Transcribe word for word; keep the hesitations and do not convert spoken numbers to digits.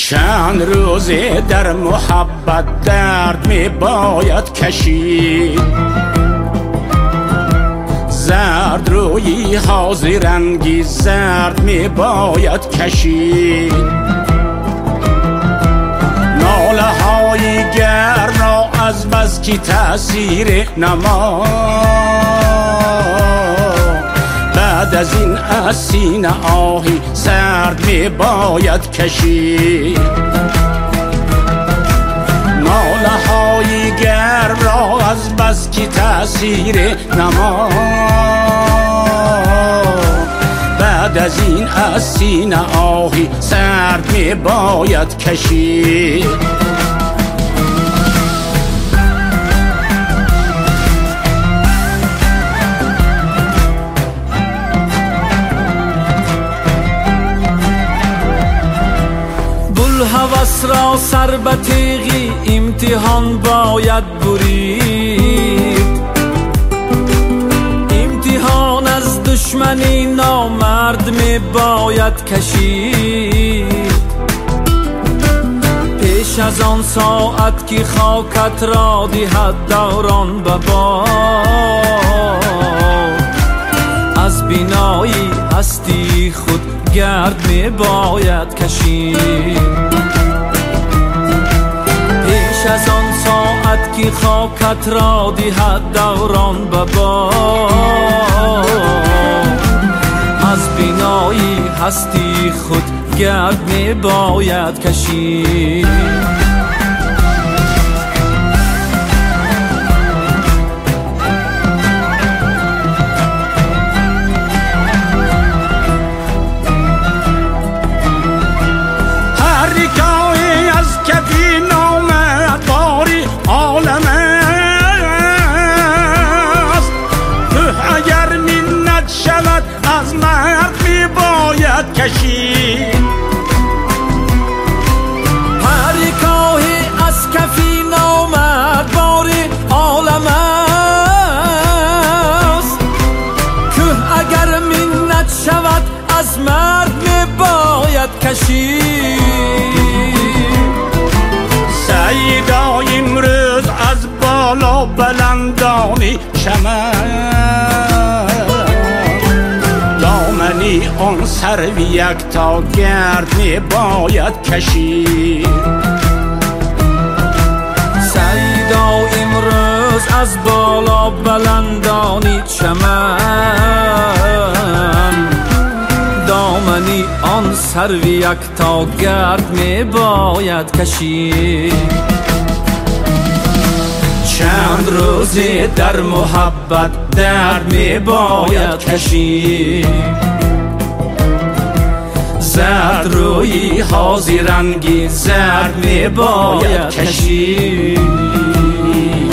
چند روزه در محبت درد می باید کشید، زرد روی حاضر رنگی زرد می باید کشید، ناله های گرم را از بس که تأثیر نما، بعد از این از سینه آهی سرد می باید کشید، ناله های گرم را از بس که تأثیر نما، بعد از این از سینه آهی سرد می باید کشید. هوس را سر به تیغی امتحان باید برید، امتحان از دشمنی نامرد می باید کشید، پیش از آن ساعت که خاکت را دهد دوران به باد، از بینایی هستی خود گرد می باید کشید، پیش از آن ساعت که خاکت را دهد دوران به باد، از بینایی هستی خود گرد می باید کشید. از مرد می باید کشید، هر کاهی از کفی نامرد باری عالم است، که اگر منت شود از مرد می باید کشید. سیدا امروز از بالا بلندانی چمن، آن سر یک تا گرد می باید کشید، سیدا امروز از بالا بلندانی چمن، دامنی آن سر یک تا گرد می باید کشید. چند روزی در محبت درد می باید کشید، زرد روی حاضر رنگی زرد می باید کشید.